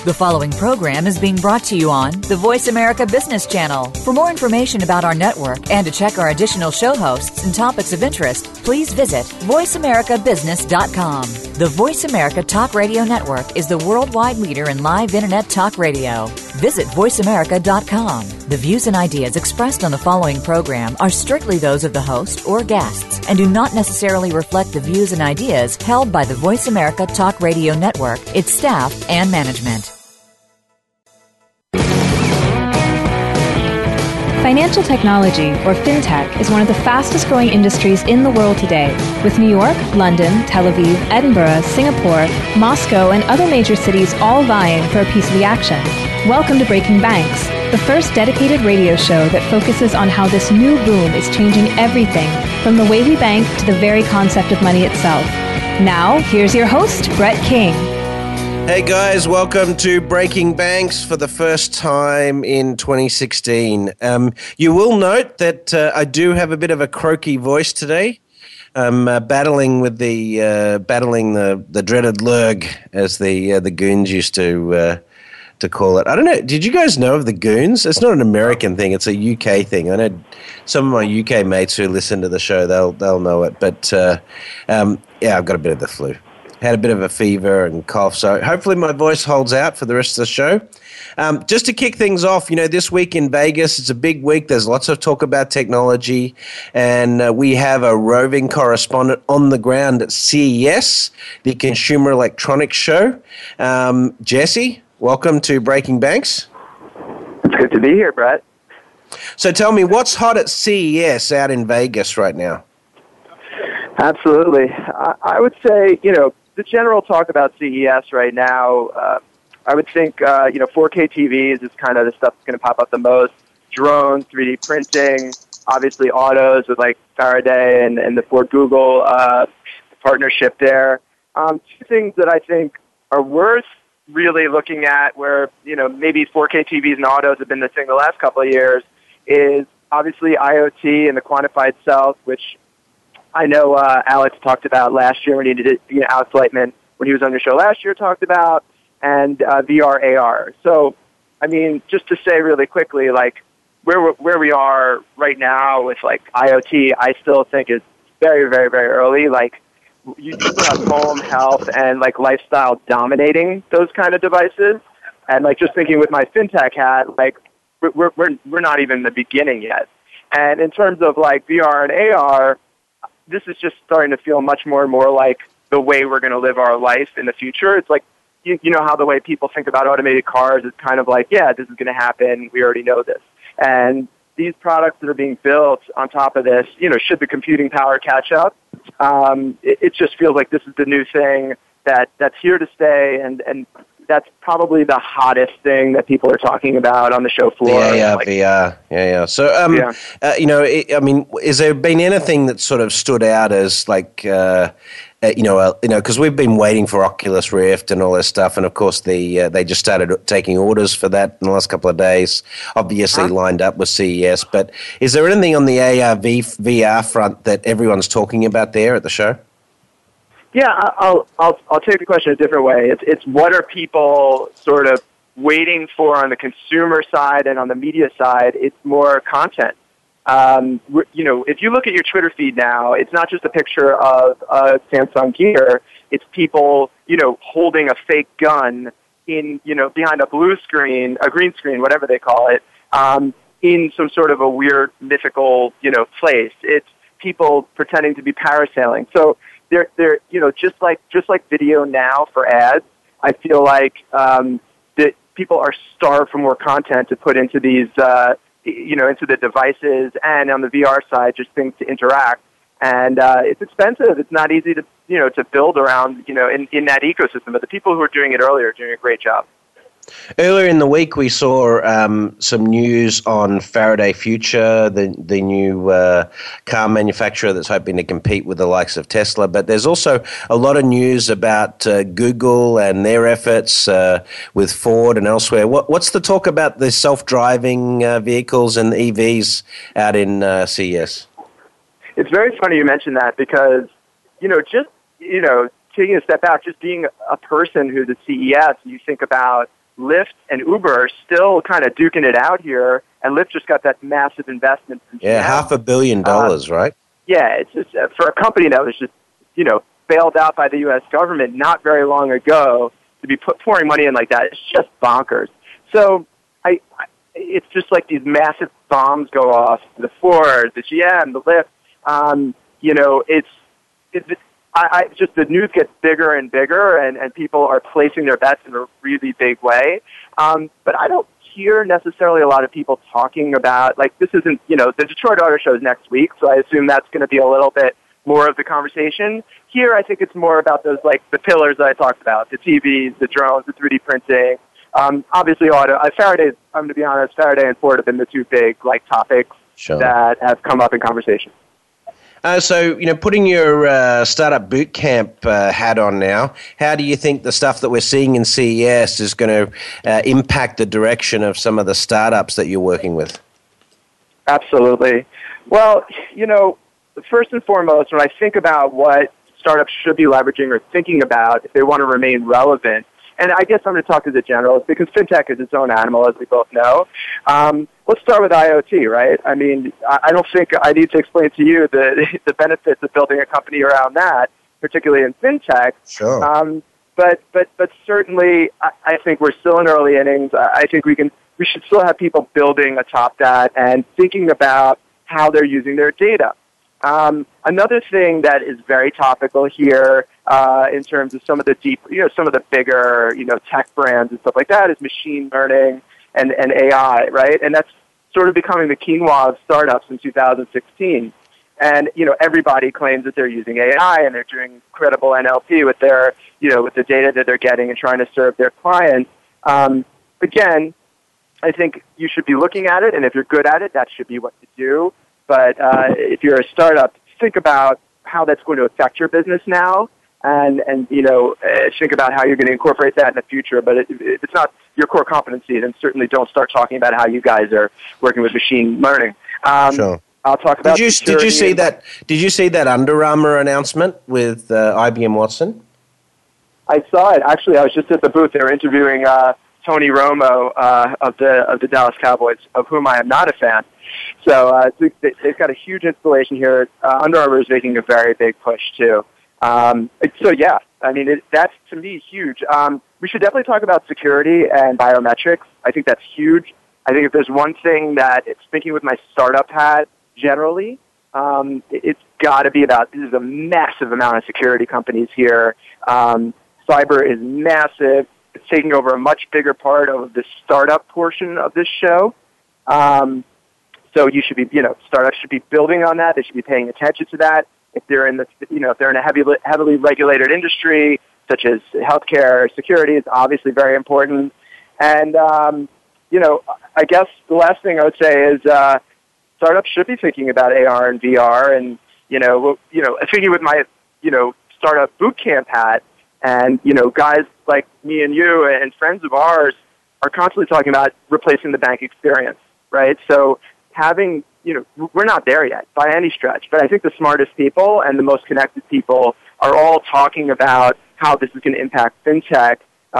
The following program is being brought to you on the Voice America Business Channel. For more information about our network and to check our additional show hosts and topics of interest, please visit voiceamericabusiness.com. The Voice America Talk Radio Network is the worldwide leader in live Internet talk radio. Visit voiceamerica.com. The views and ideas expressed on the following program are strictly those of the host or guests and do not necessarily reflect the views and ideas held by the Voice America Talk Radio Network, its staff, and management. Financial technology, or fintech, is one of the fastest growing industries in the world today, with New York, London, Tel Aviv, Edinburgh, Singapore, Moscow, and other major cities all vying for a piece of the action. Welcome to Breaking Banks, the first dedicated radio show that focuses on how this new boom is changing everything, from the way we bank to the very concept of money itself. Now, here's your host, Brett King. Hey guys, welcome to Breaking Banks for the first time in 2016. You will note that I do have a bit of a croaky voice today. I'm battling with battling the dreaded lurg, as the goons used to call it. I don't know. Did you guys know of the goons? It's not an American thing. It's a UK thing. I know some of my UK mates who listen to the show. They'll know it. But yeah, I've got a bit of the flu. Had a bit of a fever and cough, so hopefully my voice holds out for the rest of the show. Just to kick things off, this week in Vegas, it's a big week. There's lots of talk about technology, and we have a roving correspondent on the ground at CES, the Consumer Electronics Show. Jesse, welcome to Breaking Banks. It's good to be here, Brett. So tell me, what's hot at CES out in Vegas right now? Absolutely. I would say, the general talk about CES right now, I would think, 4K TVs is kind of the stuff that's going to pop up the most. Drones, 3D printing, obviously autos with like Faraday and the Ford Google partnership there. Two things that I think are worth really looking at where, maybe 4K TVs and autos have been the thing the last couple of years is obviously IoT and the quantified self, which I know Alex talked about last year when he did Alex Lightman, when he was on your show last year, talked about, and VR, AR. So, just to say really quickly, like, where we are right now with, like, IoT, I still think is very, very, very early. Like, you still have home, health, and, like, lifestyle dominating those kind of devices. And, like, just thinking with my fintech hat, like, we're not even in the beginning yet. And in terms of, like, VR and AR, this is just starting to feel much more and more like the way we're going to live our life in the future. It's like, you know how the way people think about automated cars is kind of like, yeah, this is going to happen. We already know this. And these products that are being built on top of this, should the computing power catch up, it just feels like this is the new thing that's here to stay. And that's probably the hottest thing that people are talking about on the show floor. Yeah, VR. Yeah. So, has there been anything that sort of stood out as like, because we've been waiting for Oculus Rift and all this stuff, and of course they just started taking orders for that in the last couple of days. Obviously lined up with CES, but is there anything on the AR VR front that everyone's talking about there at the show? Yeah, I'll take the question a different way. It's what are people sort of waiting for on the consumer side and on the media side? It's more content. If you look at your Twitter feed now, it's not just a picture of a Samsung Gear. It's people, holding a fake gun in, behind a green screen, whatever they call it, in some sort of a weird mythical, place. It's people pretending to be parasailing. So they're just like video now for ads. I feel like that people are starved for more content to put into these, into the devices, and on the VR side, just things to interact. And it's expensive. It's not easy to to build around in that ecosystem. But the people who are doing it earlier are doing a great job. Earlier in the week, we saw some news on Faraday Future, the new car manufacturer that's hoping to compete with the likes of Tesla. But there's also a lot of news about Google and their efforts with Ford and elsewhere. What's the talk about the self-driving vehicles and EVs out in CES? It's very funny you mention that because, taking a step back, just being a person who's at CES, you think about Lyft and Uber are still kind of duking it out here, and Lyft just got that massive investment from Yeah, GM. $500 million, right? Yeah, it's just for a company that was just, bailed out by the U.S. government not very long ago to be pouring money in like that. It's just bonkers. So it's just like these massive bombs go off. The Ford, the GM, the Lyft. It's just the news gets bigger and bigger, and people are placing their bets in a really big way. But I don't hear necessarily a lot of people talking about, like, this isn't, the Detroit Auto Show is next week, so I assume that's going to be a little bit more of the conversation. Here, I think it's more about those, like, the pillars that I talked about, the TVs, the drones, the 3D printing. Obviously, Faraday, I'm going to be honest, Faraday and Ford have been the two big, like, topics that have come up in conversation. So, putting your startup boot camp hat on now, how do you think the stuff that we're seeing in CES is going to impact the direction of some of the startups that you're working with? Absolutely. Well, first and foremost, when I think about what startups should be leveraging or thinking about if they want to remain relevant, and I guess I'm going to talk as a generalist because fintech is its own animal, as we both know. Let's start with IoT, right? I mean, I don't think I need to explain to you the benefits of building a company around that, particularly in fintech. Sure. But certainly, I think we're still in early innings. I think we should still have people building atop that and thinking about how they're using their data. Another thing that is very topical here in terms of some of the some of the bigger, tech brands and stuff like that is machine learning and AI, right? And that's sort of becoming the quinoa of startups in 2016. And, everybody claims that they're using AI and they're doing incredible NLP with their, with the data that they're getting and trying to serve their clients. Again, I think you should be looking at it, and if you're good at it, that should be what you do. But if you're a startup, think about how that's going to affect your business now, and think about how you're going to incorporate that in the future. But if it's not your core competency, then certainly don't start talking about how you guys are working with machine learning. Sure. I'll talk about. Did you see that? Did you see that Under Armour announcement with IBM Watson? I saw it. Actually, I was just at the booth. They were interviewing Tony Romo of the Dallas Cowboys, of whom I am not a fan. So they've got a huge installation here. Under Armour is making a very big push too. Yeah, I mean that's to me huge. We should definitely talk about security and biometrics. I think that's huge. I think if there's one thing that it's thinking with my startup hat generally, it's got to be about, this is a massive amount of security companies here. Cyber is massive. It's taking over a much bigger part of the startup portion of this show. So you should be, startups should be building on that. They should be paying attention to that. If they're in if they're in a heavily regulated industry, such as healthcare, security is obviously very important. And, I guess the last thing I would say is, startups should be thinking about AR and VR and, thinking with my, startup boot camp hat. And, guys like me and you and friends of ours are constantly talking about replacing the bank experience, right? So having, we're not there yet by any stretch, but I think the smartest people and the most connected people are all talking about how this is going to impact fintech,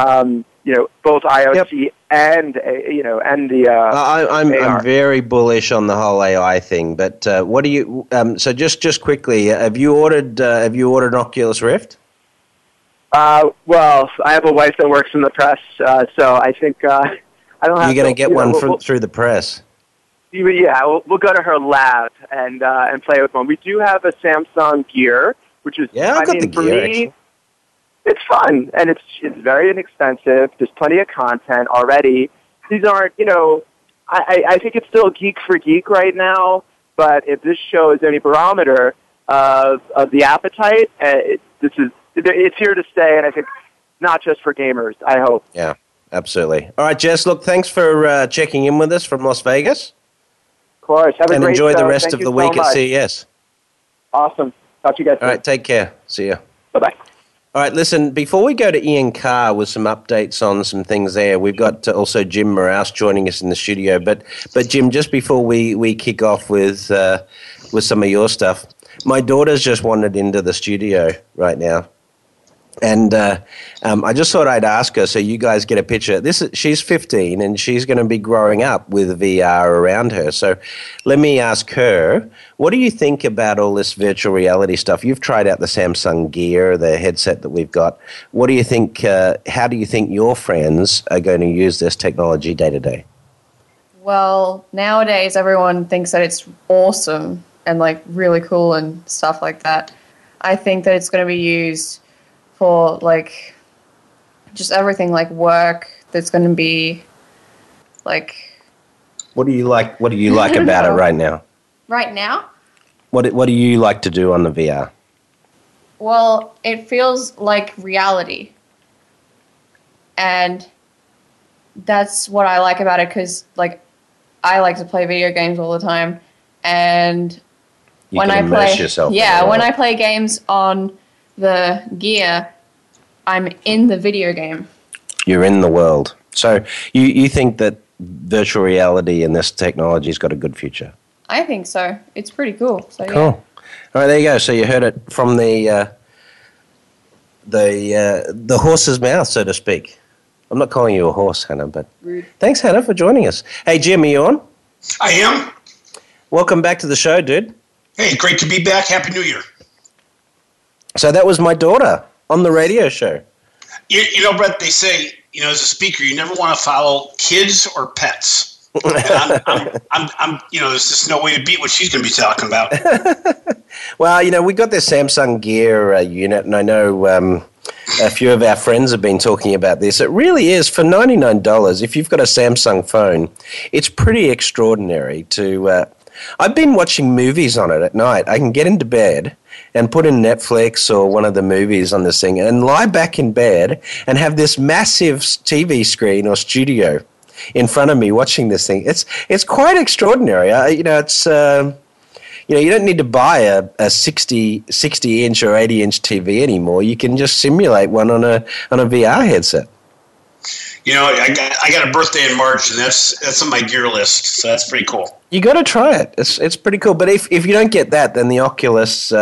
both IoT and the. I'm very bullish on the whole AI thing, but what do you? So just quickly, have you ordered an Oculus Rift? Well, I have a wife that works in the press, so I think I don't have. You're going to get one through the press. Yeah, we'll go to her lab and play with one. We do have a Samsung Gear, which is I've got the Gear. For me, actually, it's fun and it's very inexpensive. There's plenty of content already. These aren't, I think it's still geek for geek right now. But if this show is any barometer of the appetite, it's here to stay, and I think not just for gamers. I hope. Yeah, absolutely. All right, Jess. Look, thanks for checking in with us from Las Vegas. Of course. Have a great enjoy show. the rest Thank of you the so week much. at CES. Awesome. Talk to you guys soon. All right, take care. See ya. Bye-bye. All right, listen, before we go to Ian Carr with some updates on some things there, we've got also Jim Moraus joining us in the studio. But Jim, just before we kick off with some of your stuff, my daughter's just wandered into the studio right now. And I just thought I'd ask her so you guys get a picture. She's 15 and she's going to be growing up with VR around her. So let me ask her, what do you think about all this virtual reality stuff? You've tried out the Samsung Gear, the headset that we've got. What do you think, how do you think your friends are going to use this technology day to day? Well, nowadays everyone thinks that it's awesome and like really cool and stuff like that. I think that it's going to be used for like just everything, like work. That's going to be like. What do you like? What do you like about it right now? Right now? What do you like to do on the VR? Well, it feels like reality, and that's what I like about it because, like, I like to play video games all the time, and when I play, when I play games on the Gear, I'm in the video game. You're in the world. So you think that virtual reality and this technology's got a good future? I think so. It's pretty cool. So, cool. Yeah. All right, there you go. So you heard it from the horse's mouth, so to speak. I'm not calling you a horse, Hannah, but rude. Thanks, Hannah, for joining us. Hey, Jim, are you on? I am. Welcome back to the show, dude. Hey, great to be back. Happy New Year. So that was my daughter on the radio show. You know, Brett, they say, you know, as a speaker, you never want to follow kids or pets. I'm you know, there's just no way to beat what she's going to be talking about. Well, you know, we got this Samsung Gear unit, and I know a few of our friends have been talking about this. It really is, for $99, if you've got a Samsung phone, it's pretty extraordinary to... I've been watching movies on it at night. I can get into bed and put in Netflix or one of the movies on this thing and lie back in bed and have this massive TV screen or studio in front of me watching this thing. It's quite extraordinary. You know, it's you know, you don't need to buy a 60 inch or 80 inch TV anymore. You can just simulate one on a VR headset. You know, I got a birthday in March, and that's on my gear list, so that's pretty cool. You got to try it. It's pretty cool. But if you don't get that, then the Oculus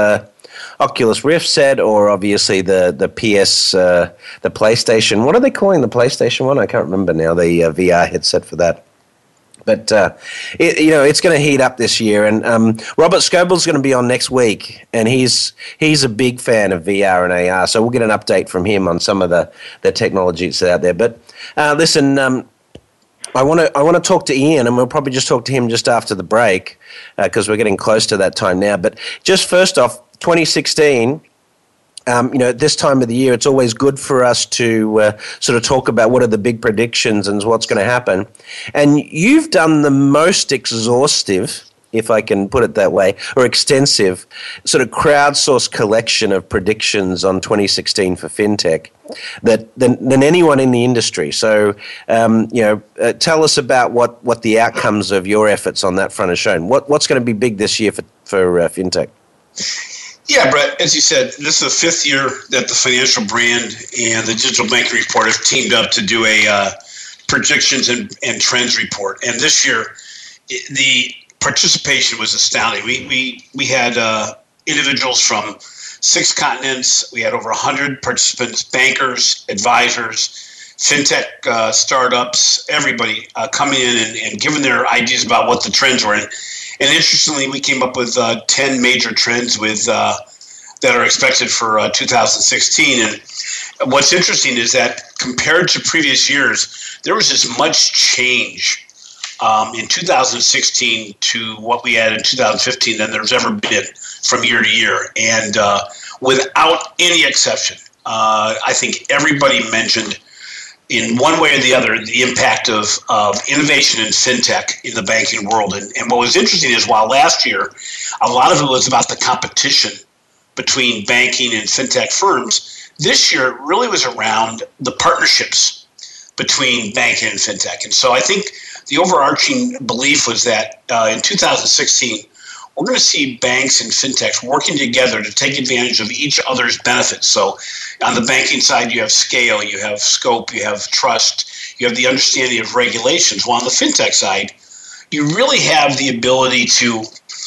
Rift set, or obviously the PS, the PlayStation. What are they calling the PlayStation one? I can't remember now. The VR headset for that. But you know, it's going to heat up this year, and Robert Scoble's going to be on next week, and he's a big fan of VR and AR. So we'll get an update from him on some of the technology that's out there. But listen, I want to talk to Ian, and we'll probably just talk to him just after the break because we're getting close to that time now. But just first off, 2016. You know, at this time of the year, it's always good for us to sort of talk about what are the big predictions and what's going to happen. And you've done the most exhaustive, if I can put it that way, or extensive sort of crowdsourced collection of predictions on 2016 for fintech than anyone in the industry. So, you know, tell us about what the outcomes of your efforts on that front have shown. What's going to be big this year for fintech? Yeah, Brett, as you said, this is the fifth year that the Financial Brand and the Digital Banking Report have teamed up to do a predictions and trends report. And this year, the participation was astounding. We had individuals from 6 continents. We had over 100 participants, bankers, advisors, fintech startups, everybody coming in and giving their ideas about what the trends were. And interestingly, we came up with 10 major trends with that are expected for 2016. And what's interesting is that compared to previous years, there was as much change in 2016 to what we had in 2015 than there's ever been from year to year. And without any exception, I think everybody mentioned in one way or the other, the impact of innovation in fintech in the banking world. And what was interesting is while last year, a lot of it was about the competition between banking and fintech firms, this year it really was around the partnerships between banking and fintech. And so I think the overarching belief was that in 2016, we're going to see banks and fintechs working together to take advantage of each other's benefits. So on the banking side, you have scale, you have scope, you have trust, you have the understanding of regulations. While on the fintech side, you really have the ability to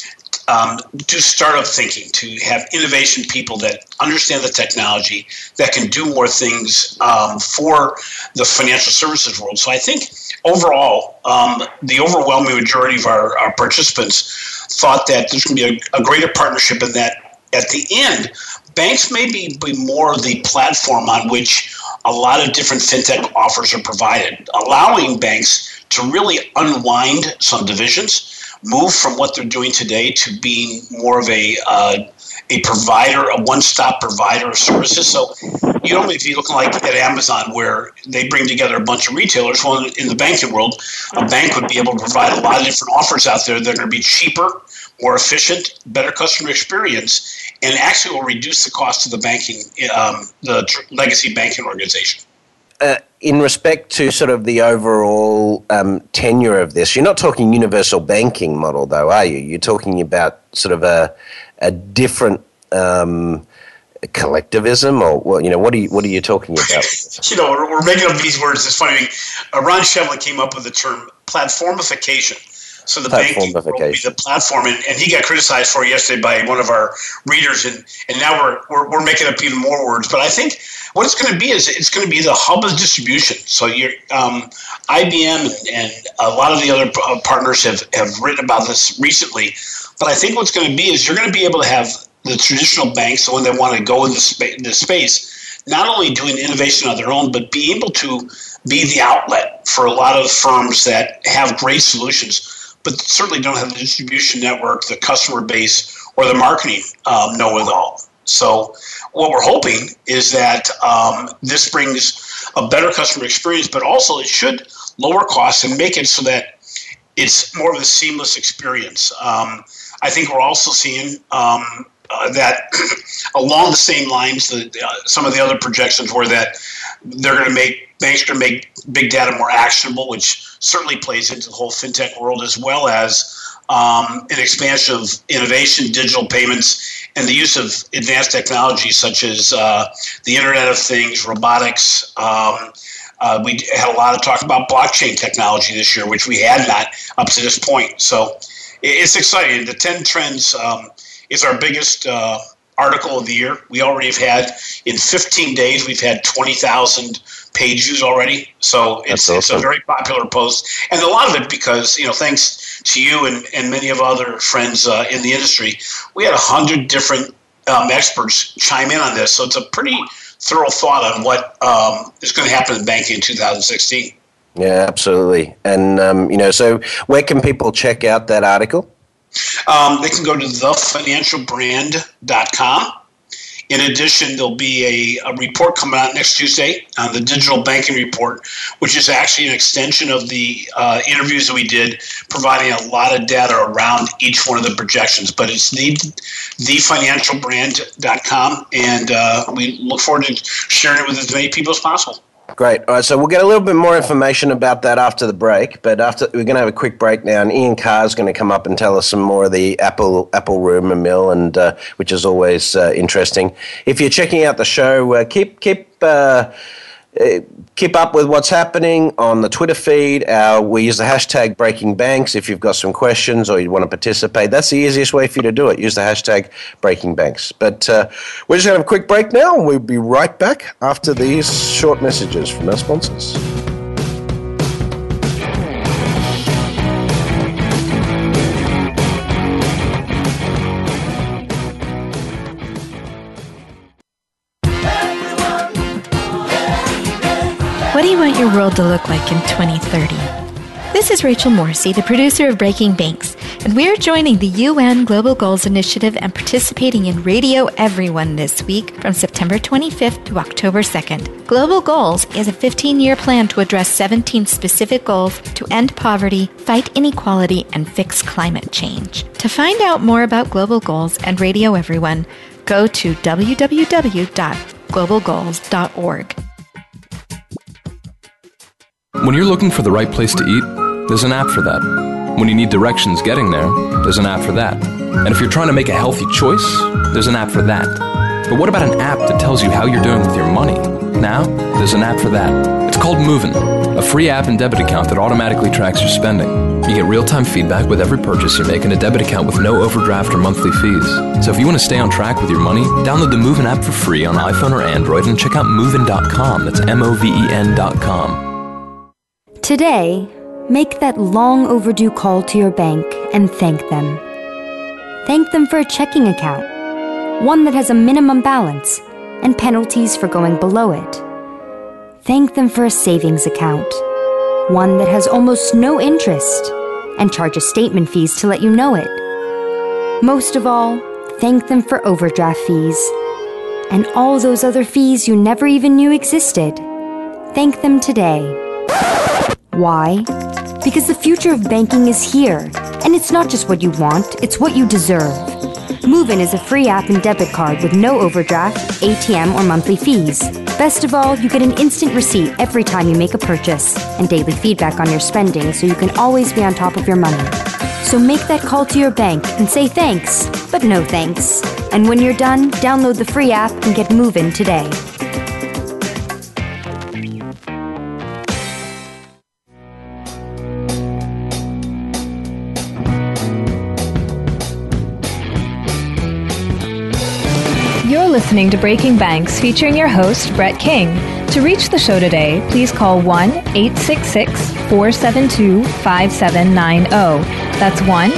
do startup thinking, to have innovation people that understand the technology, that can do more things for the financial services world. So I think overall, the overwhelming majority of our participants thought that there's going to be a greater partnership, and that at the end, banks may be more the platform on which a lot of different fintech offers are provided, allowing banks to really unwind some divisions, move from what they're doing today to being more of a provider, a one-stop provider of services. So you don't be looking like at Amazon, where they bring together a bunch of retailers. Well, in the banking world, a bank would be able to provide a lot of different offers out there that are going to be cheaper, more efficient, better customer experience, and actually will reduce the cost of the banking, the legacy banking organization. In respect to sort of the overall tenure of this, you're not talking universal banking model, though, are you? You're talking about sort of a different collectivism, or what are you talking about? We're making up these words. It's funny. Ron Shevlin came up with the term platformification. So the banking will be the platform, and he got criticized for it yesterday by one of our readers, and now we're making up even more words. But I think what it's going to be is it's going to be the hub of distribution. So IBM and a lot of the other partners have written about this recently. But I think what's going to be is you're going to be able to have the traditional banks, the one that want to go in this space, not only doing innovation on their own, but be able to be the outlet for a lot of firms that have great solutions, but certainly don't have the distribution network, the customer base, or the marketing know-it-all. So what we're hoping is that this brings a better customer experience, but also it should lower costs and make it so that it's more of a seamless experience. I think we're also seeing that along the same lines, some of the other projections were that banks are going to make big data more actionable, which certainly plays into the whole fintech world, as well as an expansion of innovation, digital payments, and the use of advanced technologies such as the Internet of Things, robotics. We had a lot of talk about blockchain technology this year, which we had not up to this point. So it's exciting. The 10 Trends is our biggest article of the year. We already have had, in 15 days, we've had 20,000 page views already. So it's a very popular post. And a lot of it because, thanks to you and many of other friends in the industry, we had 100 different experts chime in on this. So it's a pretty thorough thought on what is going to happen in banking in 2016. Yeah, absolutely. And, so where can people check out that article? They can go to thefinancialbrand.com. In addition, there'll be a report coming out next Tuesday on the Digital Banking Report, which is actually an extension of the interviews that we did, providing a lot of data around each one of the projections. But it's thefinancialbrand.com, and we look forward to sharing it with as many people as possible. Great. All right, so we'll get a little bit more information about that after the break, but we're going to have a quick break now, and Ian Carr is going to come up and tell us some more of the Apple rumor mill, and which is always interesting. If you're checking out the show, keep up with what's happening on the Twitter feed. We use the hashtag BreakingBanks if you've got some questions or you want to participate. That's the easiest way for you to do it. Use the hashtag BreakingBanks. But we're just going to have a quick break now, and we'll be right back after these short messages from our sponsors. What do you want your world to look like in 2030? This is Rachel Morrissey, the producer of Breaking Banks, and we're joining the UN Global Goals Initiative and participating in Radio Everyone this week from September 25th to October 2nd. Global Goals is a 15-year plan to address 17 specific goals to end poverty, fight inequality, and fix climate change. To find out more about Global Goals and Radio Everyone, go to www.globalgoals.org. When you're looking for the right place to eat, there's an app for that. When you need directions getting there, there's an app for that. And if you're trying to make a healthy choice, there's an app for that. But what about an app that tells you how you're doing with your money? Now, there's an app for that. It's called Moovin, a free app and debit account that automatically tracks your spending. You get real-time feedback with every purchase you make in a debit account with no overdraft or monthly fees. So if you want to stay on track with your money, download the Moovin app for free on iPhone or Android and check out Moovin.com. That's MOVEN.com. Today, make that long overdue call to your bank and thank them. Thank them for a checking account, one that has a minimum balance and penalties for going below it. Thank them for a savings account, one that has almost no interest and charges statement fees to let you know it. Most of all, thank them for overdraft fees and all those other fees you never even knew existed. Thank them today. Why? Because the future of banking is here, and it's not just what you want, it's what you deserve. Moovin is a free app and debit card with no overdraft, ATM, or monthly fees. Best of all, you get an instant receipt every time you make a purchase and daily feedback on your spending so you can always be on top of your money. So make that call to your bank and say thanks, but no thanks. And when you're done, download the free app and get Moovin today. You're listening to Breaking Banks, featuring your host, Brett King. To reach the show today, please call 1-866-472-5790. That's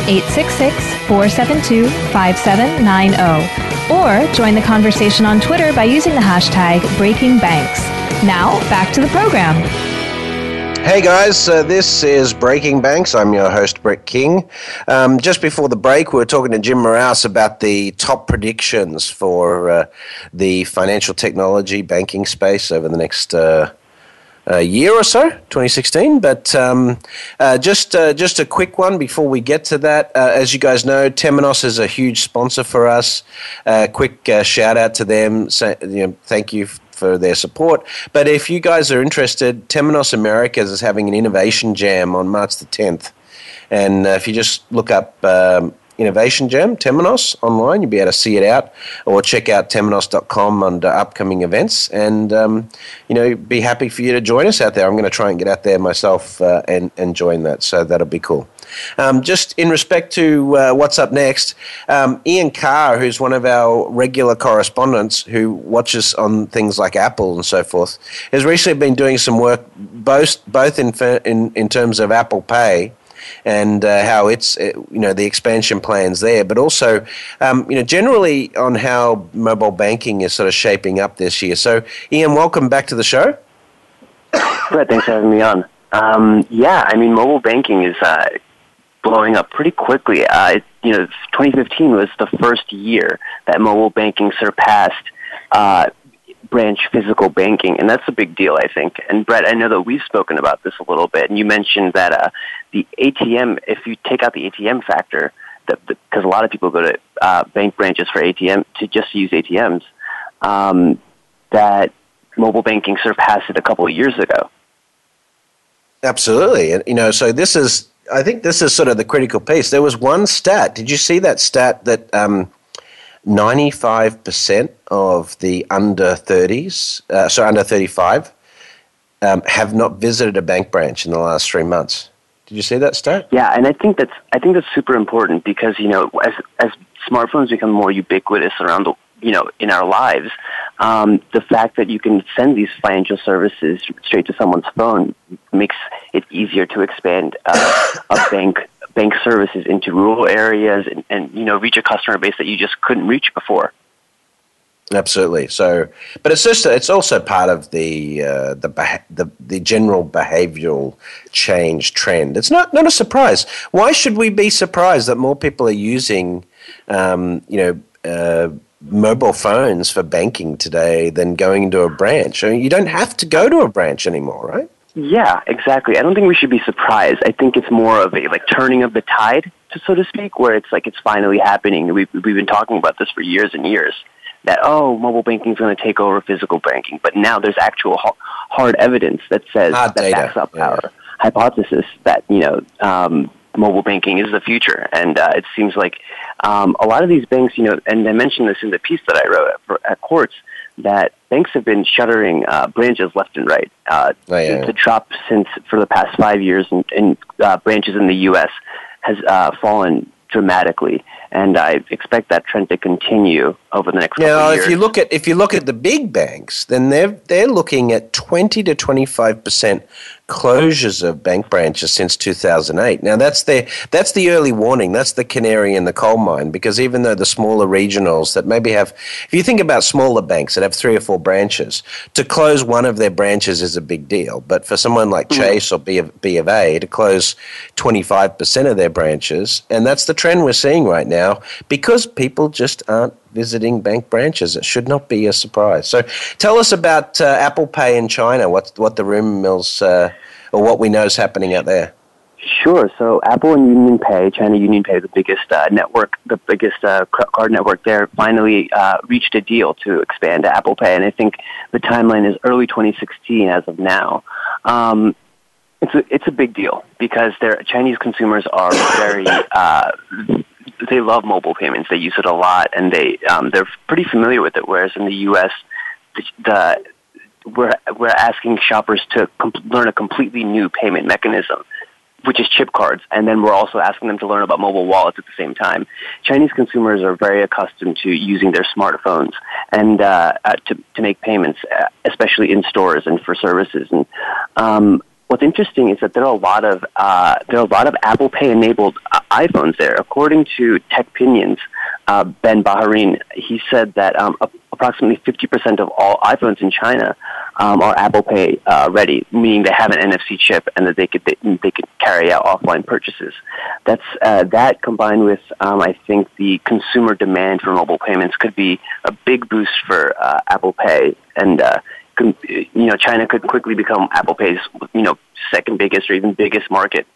1-866-472-5790. Or join the conversation on Twitter by using the hashtag BreakingBanks. Now, back to the program. Hey guys, this is Breaking Banks. I'm your host, Brett King. Just before the break, we were talking to Jim Moraus about the top predictions for the financial technology banking space over the next year or so, 2016. But just a quick one before we get to that. As you guys know, Temenos is a huge sponsor for us. Quick shout out to them. Thank you for their support. But if you guys are interested, Temenos Americas is having an innovation jam on March the 10th. And if you just look up Innovation Jam, Temenos, online, you'll be able to see it out, or check out temenos.com under upcoming events. And, be happy for you to join us out there. I'm going to try and get out there myself and join that. So that'll be cool. Just in respect to what's up next, Ian Carr, who's one of our regular correspondents who watches on things like Apple and so forth, has recently been doing some work both in terms of Apple Pay and how it's, the expansion plans there, but also, generally on how mobile banking is sort of shaping up this year. So, Ian, welcome back to the show. Brett, thanks for having me on. Mobile banking is blowing up pretty quickly. 2015 was the first year that mobile banking surpassed branch physical banking, and that's a big deal, I think. And Brett, I know that we've spoken about this a little bit, and you mentioned that the ATM, if you take out the ATM factor, because a lot of people go to bank branches for ATM to just use ATMs, that mobile banking surpassed it a couple of years ago. Absolutely, and so I think this is sort of the critical piece. There was one stat. Did you see that stat that 95% of the under 30s, under 35, have not visited a bank branch in the last 3 months? Did you see that stat? Yeah, and I think that's super important because as smartphones become more ubiquitous around in our lives, the fact that you can send these financial services straight to someone's phone makes it easier to expand bank services into rural areas and reach a customer base that you just couldn't reach before. Absolutely. So, but it's also part of the general behavioral change trend. It's not a surprise. Why should we be surprised that more people are using mobile phones for banking today than going into a branch? I mean, you don't have to go to a branch anymore, right? Yeah, exactly. I don't think we should be surprised. I think it's more of a turning of the tide, so to speak, where it's it's finally happening. We've been talking about this for years and years, that, mobile banking is going to take over physical banking. But now there's actual hard evidence that says, backs up our hypothesis that, mobile banking is the future. And it seems like a lot of these banks, and I mentioned this in the piece that I wrote at Quartz, that banks have been shuttering branches left and right. The drop for the past 5 years in branches in the U.S. has fallen dramatically, and I expect that trend to continue over the next couple of years. If you look at the big banks, then they're looking at 20 to 25% closures of bank branches since 2008. Now that's the early warning. That's the canary in the coal mine, because even though the smaller regionals that maybe have, if you think about smaller banks that have 3 or 4 branches, to close one of their branches is a big deal. But for someone like Chase or B of A to close 25% of their branches, and that's the trend we're seeing right now, because people just aren't visiting bank branches. It should not be a surprise. So tell us about Apple Pay in China, what the rumor mills or what we know is happening out there. Sure. So Apple and UnionPay, China UnionPay, the biggest network, the biggest card network there, finally reached a deal to expand to Apple Pay. And I think the timeline is early 2016 as of now. It's a big deal because Chinese consumers are very they love mobile payments. They use it a lot, and they're pretty familiar with it. Whereas in the U.S., we're asking shoppers to learn a completely new payment mechanism, which is chip cards, and then we're also asking them to learn about mobile wallets at the same time. Chinese consumers are very accustomed to using their smartphones and to make payments, especially in stores and for services. And what's interesting is that there are a lot of Apple Pay enabled iPhones there. According to TechPinions, Ben Bahrain, he said that approximately 50% of all iPhones in China are Apple Pay ready, meaning they have an NFC chip and that they could carry out offline purchases. That combined with I think the consumer demand for mobile payments could be a big boost for Apple Pay, and China could quickly become Apple Pay's second biggest or even biggest market.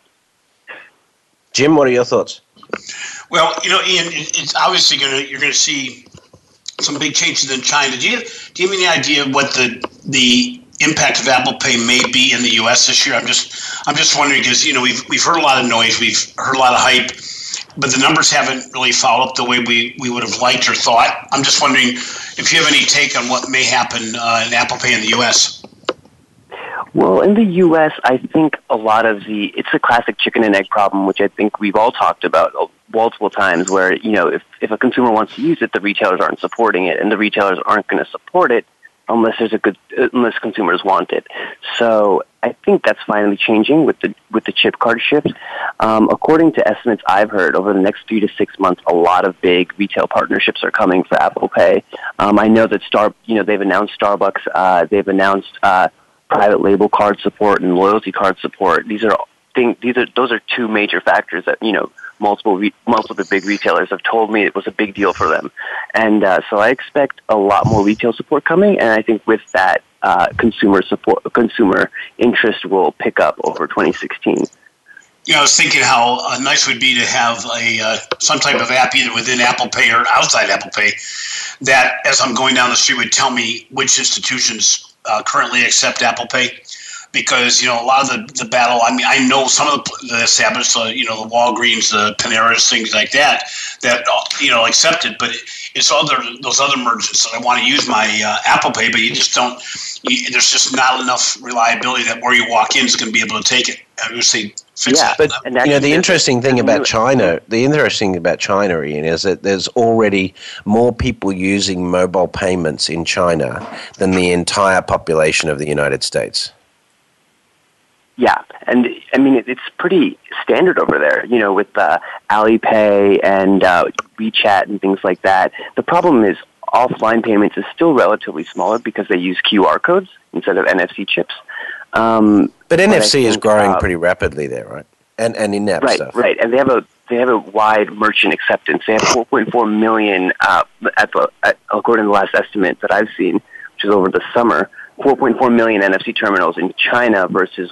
Jim, what are your thoughts? Well, Ian, it's obviously you're going to see some big changes in China. Do you have any idea what the impact of Apple Pay may be in the U.S. this year? I'm just wondering, because we've heard a lot of noise, we've heard a lot of hype, but the numbers haven't really followed up the way we would have liked or thought. I'm just wondering if you have any take on what may happen in Apple Pay in the U.S. Well, in the U.S., I think it's a classic chicken and egg problem, which I think we've all talked about multiple times, where, if a consumer wants to use it, the retailers aren't supporting it, and the retailers aren't going to support it unless consumers want it. So I think that's finally changing with the chip card shift. According to estimates I've heard, over the next 3 to 6 months, a lot of big retail partnerships are coming for Apple Pay. I know that they've announced Starbucks, they've announced private label card support and loyalty card support. Those are two major factors that multiple big retailers have told me it was a big deal for them, and so I expect a lot more retail support coming. And I think with that, consumer interest will pick up over 2016. I was thinking how nice it would be to have some type of app either within Apple Pay or outside Apple Pay that, as I'm going down the street, would tell me which institutions currently accept Apple Pay, because a lot of the battle. I mean, I know some of the established, the Walgreens, the Paneras, things like that accept it, but it's those other merchants that I want to use my Apple Pay, but you just don't. There's just not enough reliability that where you walk in is going to be able to take it. I would say. But the interesting thing about China, Ian, is that there's already more people using mobile payments in China than the entire population of the United States. Yeah, and I mean it's pretty standard over there, with Alipay and WeChat and things like that. The problem is offline payments is still relatively smaller because they use QR codes instead of NFC chips. But NFC is growing pretty rapidly there, right? And in-app stuff. Right, and they have a wide merchant acceptance. They have 4.4 million, according to the last estimate that I've seen, which is over the summer, 4.4 million NFC terminals in China versus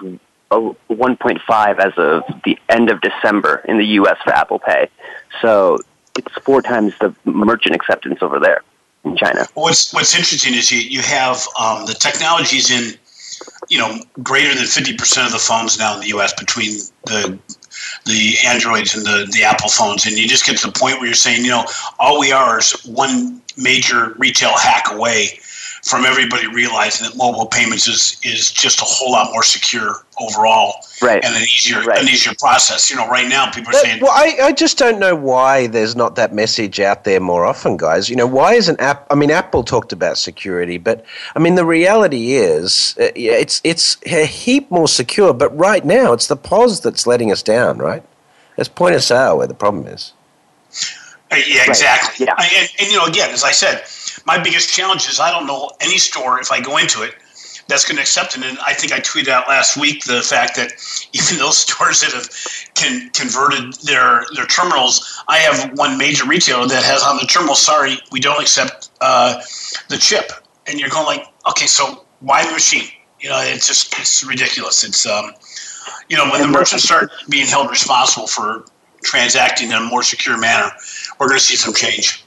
1.5 as of the end of December in the U.S. for Apple Pay. So it's 4 times the merchant acceptance over there in China. What's interesting is you have the technologies in greater than 50% of the phones now in the U.S. between the Androids and the Apple phones, and you just get to the point where you're saying, all we are is one major retail hack away from everybody realizing that mobile payments is just a whole lot more secure overall, right, and an easier process. Right now people are saying, well, I just don't know why there's not that message out there more often, guys. Why isn't Apple talked about security, but the reality is it's a heap more secure. But right now it's the POS that's letting us down, right? It's point of sale where the problem is. Yeah, exactly. Right. Yeah. And again, as I said, my biggest challenge is I don't know any store, if I go into it, that's going to accept it. And I think I tweeted out last week the fact that even those stores that have converted their terminals, I have one major retailer that has on the terminal, sorry, we don't accept the chip. And you're going like, okay, so why the machine? It's ridiculous. It's, when the merchants start being held responsible for transacting in a more secure manner, we're going to see some change.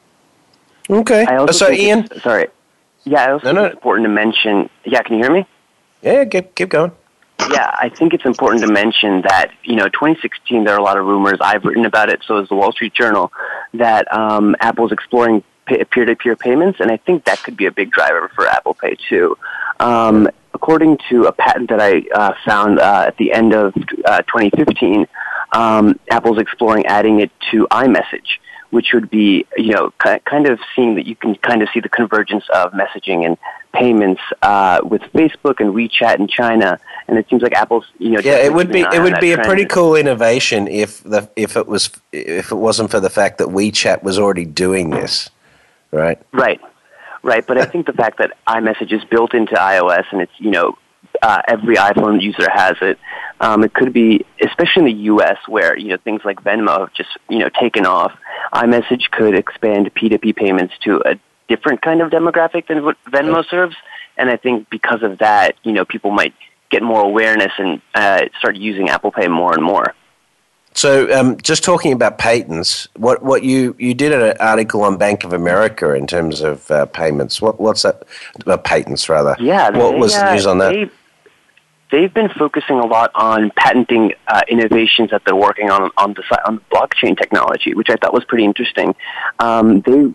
Okay. So, Ian? Sorry. Yeah, I also think it's important to mention... Yeah, can you hear me? Yeah, keep going. Yeah, I think it's important to mention that, 2016, there are a lot of rumors. I've written about it, so has the Wall Street Journal, that Apple's exploring peer-to-peer payments, and I think that could be a big driver for Apple Pay, too. According to a patent that I found at the end of 2015, Apple's exploring adding it to iMessage, which would be, kind of seeing that you can kind of see the convergence of messaging and payments with Facebook and WeChat in China, and it seems like Apple's, it would be a pretty cool innovation if it wasn't for the fact that WeChat was already doing this, right? Right, but I think the fact that iMessage is built into iOS and it's, every iPhone user has it, it could be, especially in the U.S. where, things like Venmo have just, taken off, iMessage could expand P2P payments to a different kind of demographic than what Venmo serves. And I think because of that, people might get more awareness and start using Apple Pay more and more. So, just talking about patents, what you did an article on Bank of America in terms of payments. What's that? Patents, rather. Yeah. What was the news on that? They've been focusing a lot on patenting innovations that they're working on the blockchain technology, which I thought was pretty interesting. Early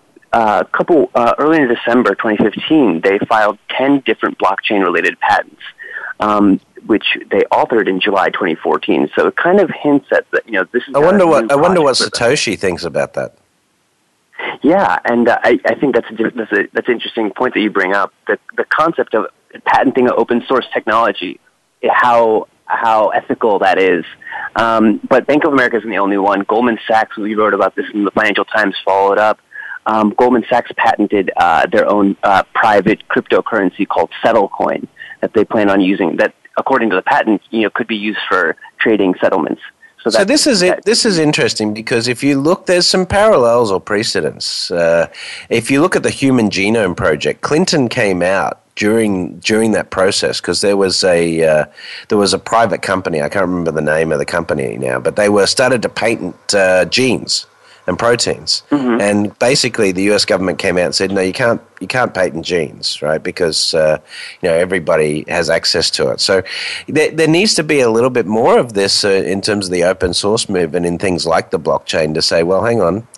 in December 2015, they filed 10 different blockchain-related patents, which they authored in July 2014. So it kind of hints at that. This is. I wonder what Satoshi thinks about that. Yeah, and I think that's an interesting point that you bring up. The concept of patenting an open source technology, how ethical that is. But Bank of America isn't the only one. Goldman Sachs, we wrote about this in the Financial Times, followed up. Goldman Sachs patented their own private cryptocurrency called Settlecoin that they plan on using. That, according to the patent, could be used for trading settlements. So this is it. This is interesting because if you look, there's some parallels or precedents. If you look at the Human Genome Project, Clinton came out during that process because there was a private company. I can't remember the name of the company now, but they started to patent genes and proteins. Mm-hmm. And basically the US government came out and said, no, you can't patent genes, right? Because, everybody has access to it. So there needs to be a little bit more of this in terms of the open source movement in things like the blockchain to say, well, hang on,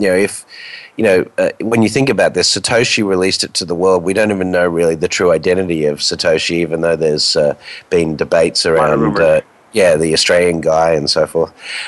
when you think about this, Satoshi released it to the world. We don't even know really the true identity of Satoshi, even though there's been debates around the Australian guy and so forth.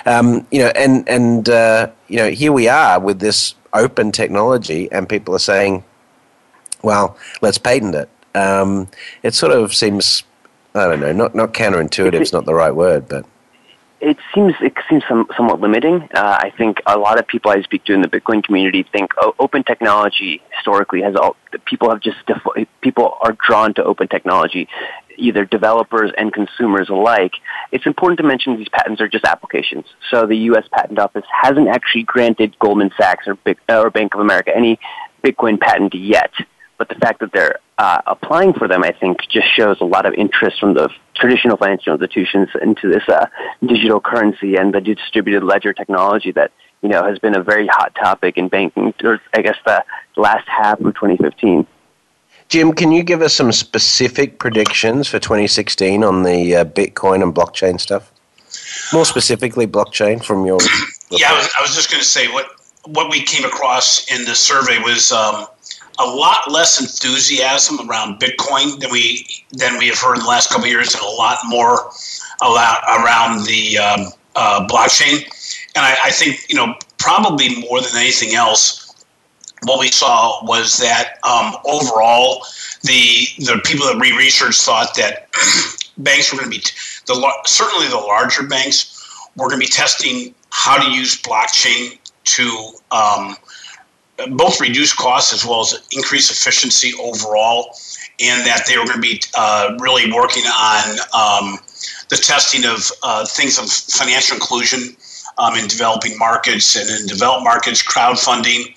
Here we are with this open technology, and people are saying, "Well, let's patent it." It sort of seems, I don't know, not counterintuitive is not the right word, but it seems somewhat limiting. I think a lot of people I speak to in the Bitcoin community think open technology historically people are drawn to open technology, either developers and consumers alike. It's important to mention these patents are just applications. So the U.S. Patent Office hasn't actually granted Goldman Sachs or Bank of America any Bitcoin patent yet. But the fact that they're applying for them, I think, just shows a lot of interest from the traditional financial institutions into this digital currency and the distributed ledger technology that has been a very hot topic in banking, or I guess the last half of 2015. Jim, can you give us some specific predictions for 2016 on the Bitcoin and blockchain stuff? More specifically, blockchain from your... Yeah, I was just going to say what we came across in the survey was a lot less enthusiasm around Bitcoin than we have heard in the last couple of years, and a lot more around the blockchain. And I think, probably more than anything else, what we saw was that overall, the people that we researched thought that banks were going to be certainly the larger banks were going to be testing how to use blockchain to both reduce costs as well as increase efficiency overall, and that they were going to be really working on the testing of things of financial inclusion in developing markets, and in developed markets, crowdfunding.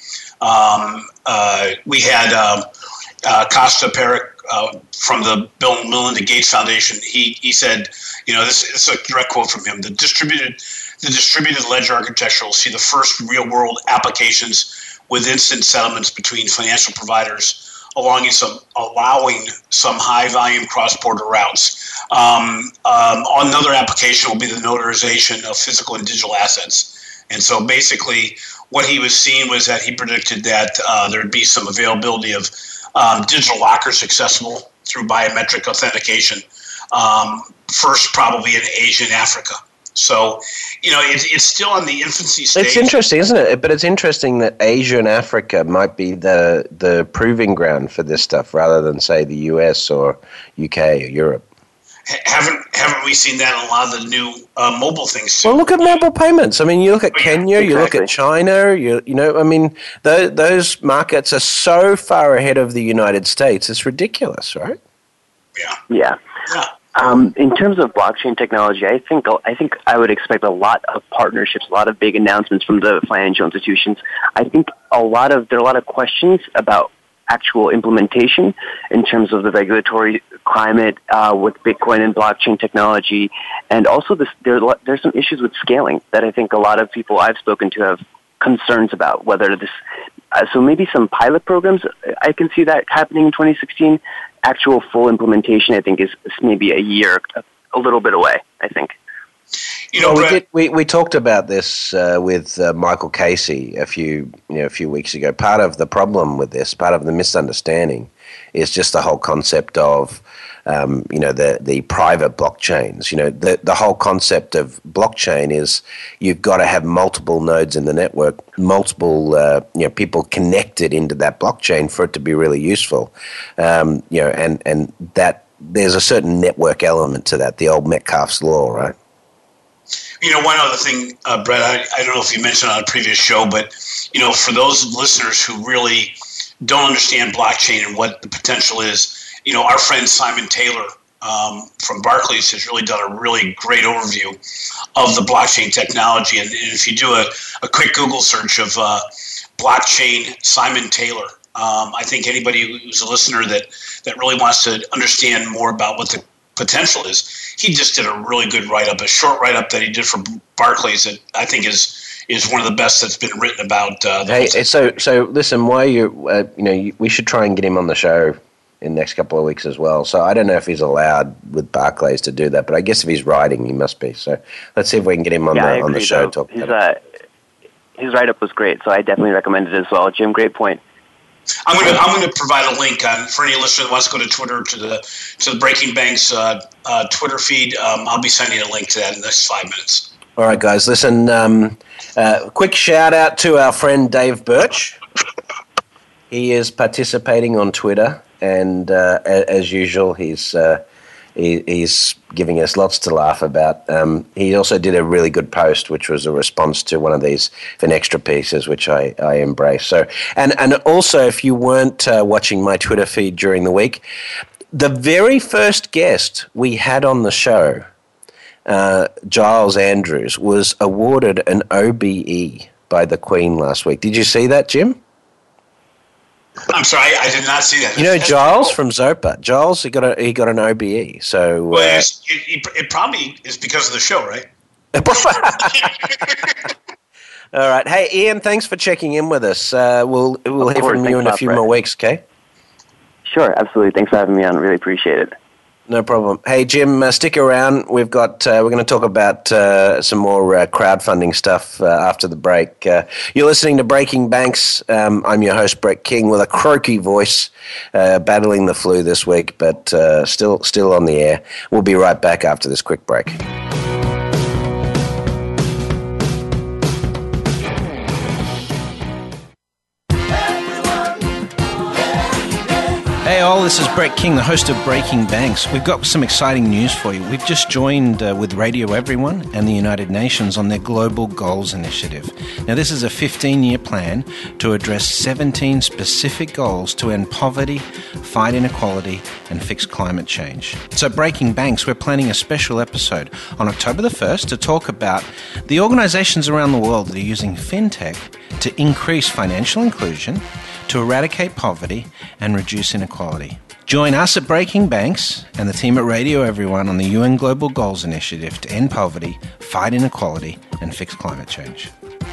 We had Costa Peric from the Bill and Melinda Gates Foundation. He said, this is a direct quote from him: the distributed ledger architecture will see the first real-world applications with instant settlements between financial providers, allowing some high-volume cross-border routes. Another application will be the notarization of physical and digital assets. And so basically what he was seeing was that he predicted that there would be some availability of digital lockers accessible through biometric authentication, first probably in Asia and Africa. So, it's still in the infancy stage. It's interesting, isn't it? But it's interesting that Asia and Africa might be the proving ground for this stuff rather than, say, the US or UK or Europe. Haven't we seen that in a lot of the new mobile things too? Well, look at mobile payments. I mean, you look at Kenya, you look at China, those markets are so far ahead of the United States. It's ridiculous, right? Yeah. In terms of blockchain technology, I think I would expect a lot of partnerships, a lot of big announcements from the financial institutions. I think there are a lot of questions about actual implementation in terms of the regulatory climate with Bitcoin and blockchain technology, and also there's some issues with scaling that I think a lot of people I've spoken to have concerns about. Whether this, so maybe some pilot programs, I can see that happening in 2016. Actual full implementation, I think, is maybe a year, a little bit away, I think. We talked about this with Michael Casey a few weeks ago. Part of the problem with this, part of the misunderstanding, is just the whole concept of the private blockchains. The whole concept of blockchain is you've got to have multiple nodes in the network, multiple people connected into that blockchain for it to be really useful. And that there's a certain network element to that, the old Metcalfe's law, right? One other thing, Brett, I don't know if you mentioned on a previous show, but, for those listeners who really don't understand blockchain and what the potential is, our friend Simon Taylor from Barclays has really done a really great overview of the blockchain technology. And if you do a quick Google search of blockchain Simon Taylor, I think anybody who's a listener that really wants to understand more about what the potential is, he just did a really good write-up, a short write-up that he did for Barclays that I think is one of the best that's been written about. So listen, we should try and get him on the show in the next couple of weeks as well. So I don't know if he's allowed with Barclays to do that, but I guess if he's writing, he must be. So let's see if we can get him on the show. His write-up was great, so I definitely recommend it as well. Jim, great point. I'm going to provide a link for any listener that wants to go to Twitter to the Breaking Banks Twitter feed. I'll be sending a link to that in the next 5 minutes. All right, guys. Listen, quick shout out to our friend Dave Birch. He is participating on Twitter, and as usual, he's giving us lots to laugh about. He also did a really good post, which was a response to one of these Finextra pieces, which I embrace. So, and also, if you weren't watching my Twitter feed during the week, the very first guest we had on the show, Giles Andrews, was awarded an OBE by the Queen last week. Did you see that, Jim? I'm sorry, I did not see that. Giles from Zopa. Giles, he got an OBE. So it probably is because of the show, right? All right. Hey, Ian, thanks for checking in with us. We'll hear from you in a few more weeks, okay? Sure, absolutely. Thanks for having me on. Really appreciate it. No problem. Hey, Jim, stick around. We're going to talk about some more crowdfunding stuff after the break. You're listening to Breaking Banks. I'm your host, Brett King, with a croaky voice, battling the flu this week, but still on the air. We'll be right back after this quick break. Hey all, this is Brett King, the host of Breaking Banks. We've got some exciting news for you. We've just joined with Radio Everyone and the United Nations on their Global Goals Initiative. Now this is a 15-year plan to address 17 specific goals to end poverty, fight inequality and fix climate change. So Breaking Banks, we're planning a special episode on October the 1st to talk about the organizations around the world that are using fintech to increase financial inclusion, to eradicate poverty and reduce inequality. Join us at Breaking Banks and the team at Radio Everyone on the UN Global Goals Initiative to end poverty, fight inequality, and fix climate change.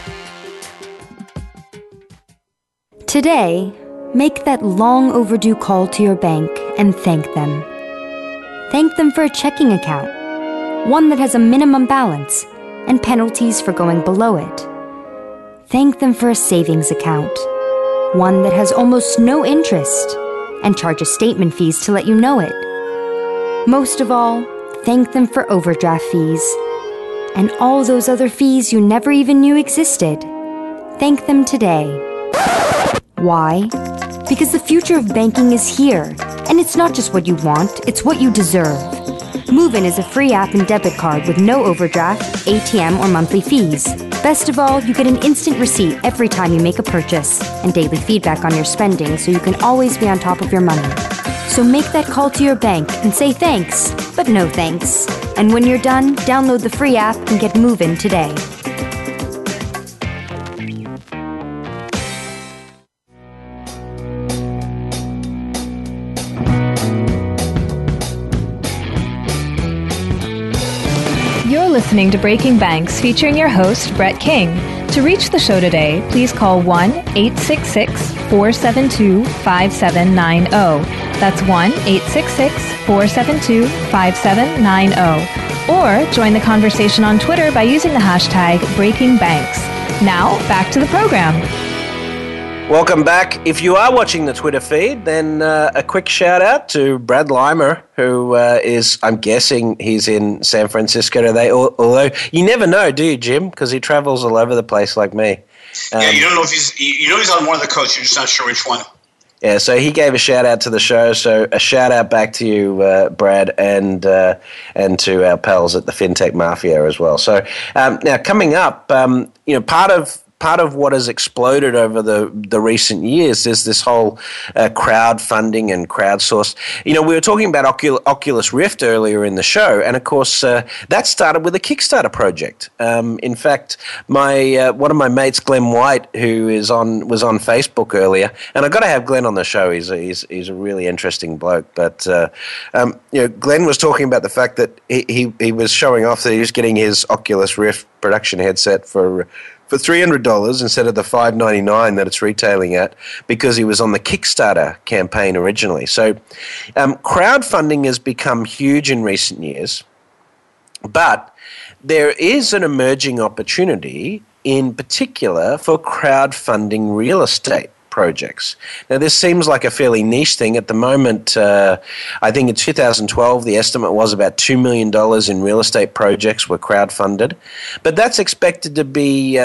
Today, make that long overdue call to your bank and thank them. Thank them for a checking account, one that has a minimum balance and penalties for going below it. Thank them for a savings account, one that has almost no interest and charges statement fees to let you know it. Most of all, thank them for overdraft fees and all those other fees you never even knew existed. Thank them today. Why? Because the future of banking is here, and it's not just what you want, it's what you deserve. Move-In is a free app and debit card with no overdraft, ATM, or monthly fees. Best of all, you get an instant receipt every time you make a purchase and daily feedback on your spending so you can always be on top of your money. So make that call to your bank and say thanks, but no thanks. And when you're done, download the free app and get Move-In today. You're listening to Breaking Banks featuring your host, Brett King. To reach the show today, please call 1-866-472-5790. That's 1-866-472-5790. Or join the conversation on Twitter by using the hashtag BreakingBanks. Now, back to the program. Welcome back. If you are watching the Twitter feed, then a quick shout out to Brad Leimer, who is, I'm guessing he's in San Francisco today, although you never know, do you, Jim? Because he travels all over the place like me. Yeah, you don't know if he's on one of the coasts, you're just not sure which one. Yeah, so he gave a shout out to the show, so a shout out back to you, Brad, and to our pals at the FinTech Mafia as well. So now coming up, part of what has exploded over the recent years is this whole crowdfunding and crowdsourced. We were talking about Oculus Rift earlier in the show, and of course that started with a Kickstarter project. In fact, one of my mates, Glenn White, who was on Facebook earlier, and I've got to have Glenn on the show. He's a really interesting bloke. But Glenn was talking about the fact that he was showing off that he was getting his Oculus Rift production headset for $300 instead of the $599 that it's retailing at, because he was on the Kickstarter campaign originally. So crowdfunding has become huge in recent years, but there is an emerging opportunity in particular for crowdfunding real estate projects. Now, this seems like a fairly niche thing. At the moment, I think in 2012, the estimate was about $2 million in real estate projects were crowdfunded, but that's expected to be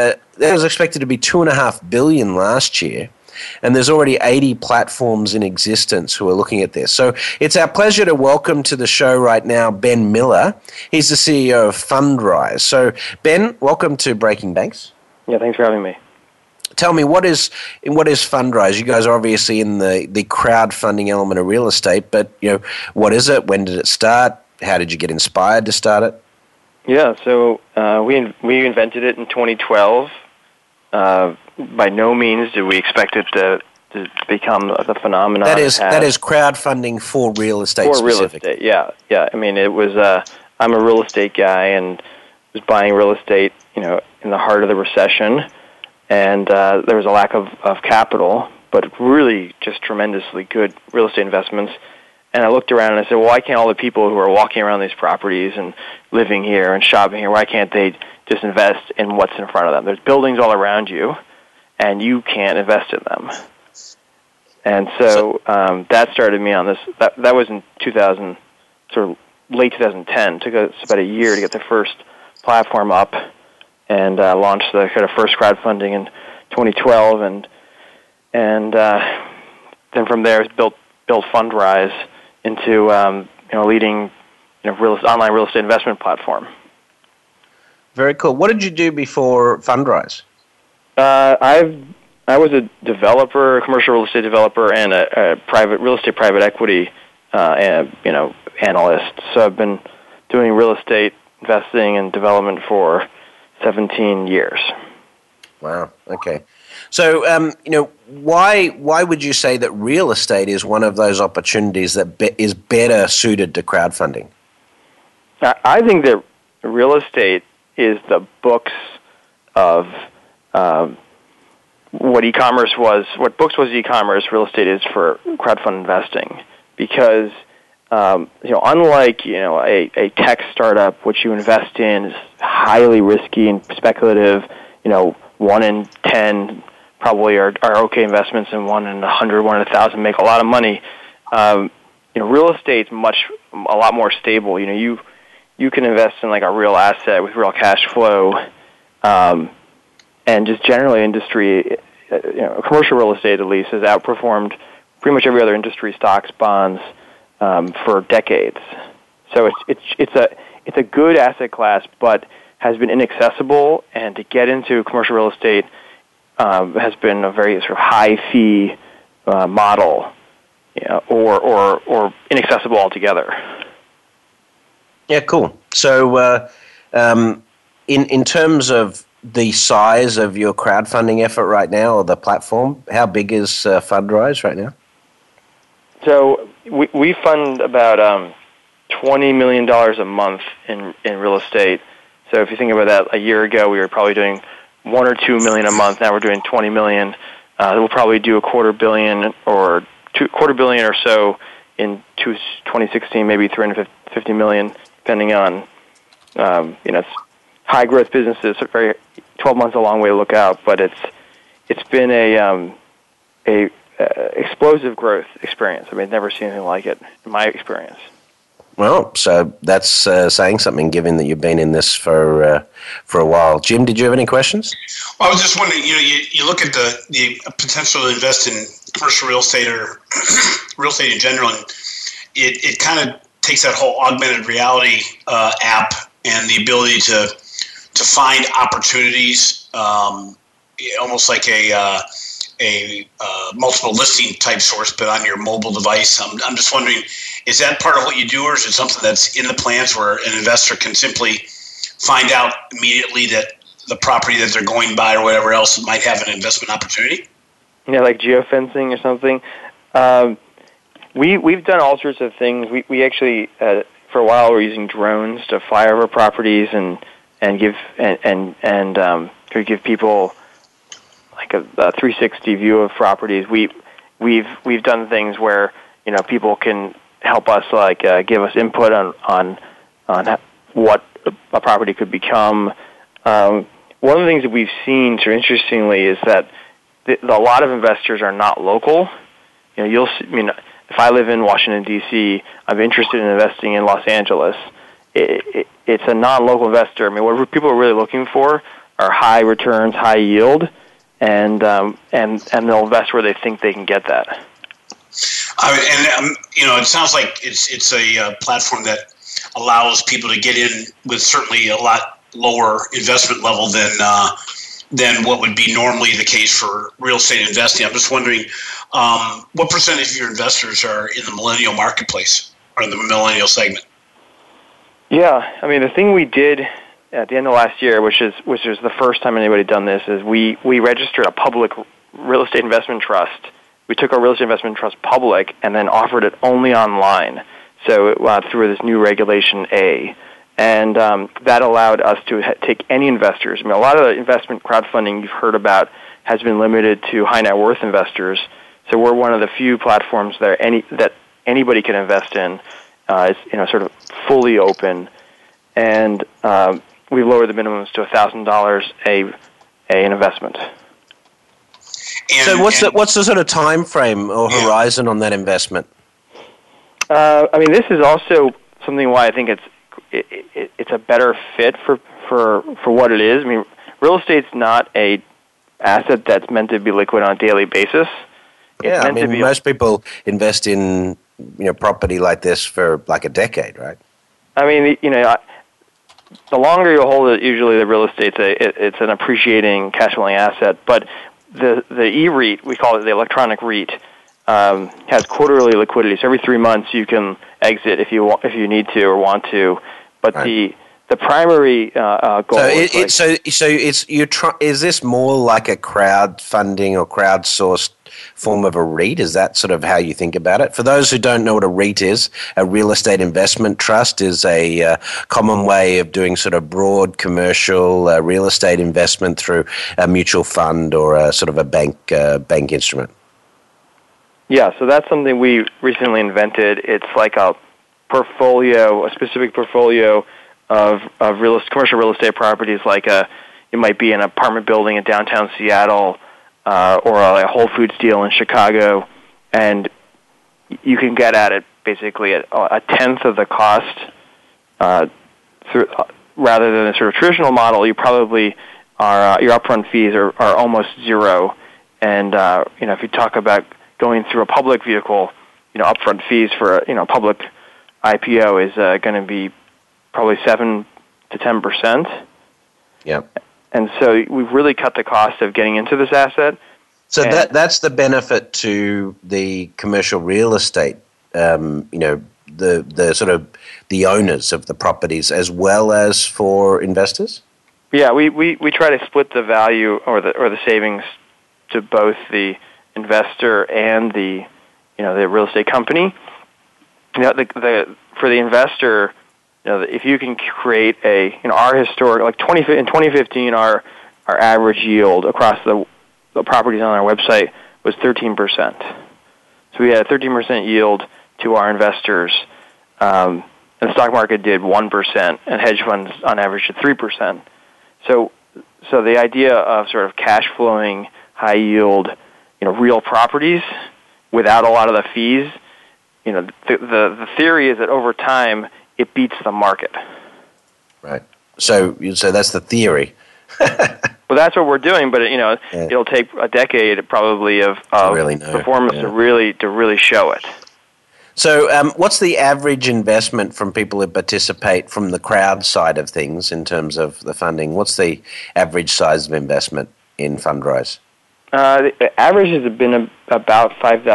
$2.5 billion last year. And there's already 80 platforms in existence who are looking at this. So it's our pleasure to welcome to the show right now Ben Miller. He's the CEO of Fundrise. So Ben, welcome to Breaking Banks. Yeah, thanks for having me. Tell me, what is Fundrise? You guys are obviously in the crowdfunding element of real estate, but what is it? When did it start? How did you get inspired to start it? Yeah, so we invented it in 2012. By no means did we expect it to become the phenomenon. That is crowdfunding for real estate. For real estate, yeah. I mean, it was. I'm a real estate guy and was buying real estate, in the heart of the recession. And there was a lack of capital, but really just tremendously good real estate investments. And I looked around and I said, well, why can't all the people who are walking around these properties and living here and shopping here, why can't they just invest in what's in front of them? There's buildings all around you, and you can't invest in them. And so that started me on this. That was in 2000, sort of late 2010. It took us about a year to get the first platform up and launched the kind of first crowdfunding in 2012. And then from there, built Fundrise into leading online real estate investment platform. Very cool. What did you do before Fundrise? I was a developer, a commercial real estate developer, and a private equity analyst. So I've been doing real estate investing and development for 17 years. Wow. Okay. So, why would you say that real estate is one of those opportunities that is better suited to crowdfunding? I think that real estate is the books of what e-commerce was. What books was e-commerce, real estate is for crowdfund investing. Because unlike a tech startup, which you invest in is highly risky and speculative. 1 in 10 probably are okay investments, and 1 in 100, 1 in 1,000 make a lot of money. Real estate's a lot more stable. You can invest in like a real asset with real cash flow, and just generally industry, commercial real estate at least has outperformed pretty much every other industry, stocks, bonds, for decades. So it's a good asset class, but has been inaccessible, and to get into commercial real estate has been a very sort of high fee model, or inaccessible altogether. Yeah, cool. So, in terms of the size of your crowdfunding effort right now, or the platform, how big is Fundrise right now? So we fund about $20 million a month in real estate. So if you think about that, a year ago we were probably doing $1 or $2 million a month. Now we're doing $20 million. We'll probably do $250 million or so in 2016, maybe $350 million, depending on it's high growth businesses. 12 months a long way to look out, but it's been a explosive growth experience. I mean, I've never seen anything like it in my experience. Well, so that's saying something, given that you've been in this for a while. Jim, did you have any questions? Well, I was just wondering, you look at the potential to invest in commercial real estate or real estate in general, and it kind of takes that whole augmented reality app and the ability to find opportunities, almost like a multiple listing type source, but on your mobile device. I'm just wondering, is that part of what you do, or is it something that's in the plans where an investor can simply find out immediately that the property that they're going by or whatever else might have an investment opportunity? Yeah, like geofencing or something. We've done all sorts of things. We actually for a while were using drones to fly over properties and give people like a 360 view of properties. We've done things where people can help us, like give us input on what a property could become. One of the things that we've seen, so interestingly, is that a lot of investors are not local. You'll see, if I live in Washington D.C., I'm interested in investing in Los Angeles. It's a non-local investor. What people are really looking for are high returns, high yield, and they'll invest where they think they can get that. It sounds like it's a platform that allows people to get in with certainly a lot lower investment level than what would be normally the case for real estate investing. I'm just wondering, what percentage of your investors are in the millennial marketplace or in the millennial segment? Yeah, the thing we did at the end of last year, which was the first time anybody had done this, is we registered a public real estate investment trust. We took our real estate investment trust public and then offered it only online. So through this new Regulation A. And that allowed us to take any investors. A lot of the investment crowdfunding you've heard about has been limited to high net worth investors. So we're one of the few platforms that anybody can invest in. It's sort of fully open, and we've lowered the minimums to $1,000 an investment. So what's the sort of time frame or horizon on that investment? This is also something why I think it's a better fit for what it is. I mean, real estate's not a asset that's meant to be liquid on a daily basis. Most people invest in property like this for like a decade, right? I mean, the longer you hold it, usually the real estate's it's an appreciating cash flowing asset. But the E-REIT, we call it the electronic REIT, has quarterly liquidity. So every 3 months you can exit if you need to or want to. But right. The primary goal is this more like a crowdfunding or crowdsourced form of a REIT? Is that sort of how you think about it? For those who don't know what a REIT is, a real estate investment trust is a common way of doing sort of broad commercial real estate investment through a mutual fund or a sort of a bank instrument. Yeah, so that's something we recently invented. It's like a specific portfolio of commercial real estate properties, like it might be an apartment building in downtown Seattle or a Whole Foods deal in Chicago, and you can get at it basically at a tenth of the cost. Rather than a sort of traditional model, you probably are your upfront fees are almost zero, and if you talk about going through a public vehicle, upfront fees for a public IPO is going to be probably 7 to 10%. Yeah. And so we've really cut the cost of getting into this asset. So that's the benefit to the commercial real estate, the sort of the owners of the properties as well as for investors? Yeah, we try to split the value or the savings to both the investor and the real estate company. For the investor, if you can create our historic, in 2015, our average yield across the properties on our website was 13%. So we had a 13% yield to our investors, and the stock market did 1%, and hedge funds on average did 3%. So the idea of sort of cash flowing, high yield, real properties without a lot of the fees, the theory is that over time it beats the market. Right. So that's the theory. Well, that's what we're doing, but it'll take a decade probably of performance to really show it. So, what's the average investment from people who participate from the crowd side of things in terms of the funding? What's the average size of investment in Fundrise? The average has been about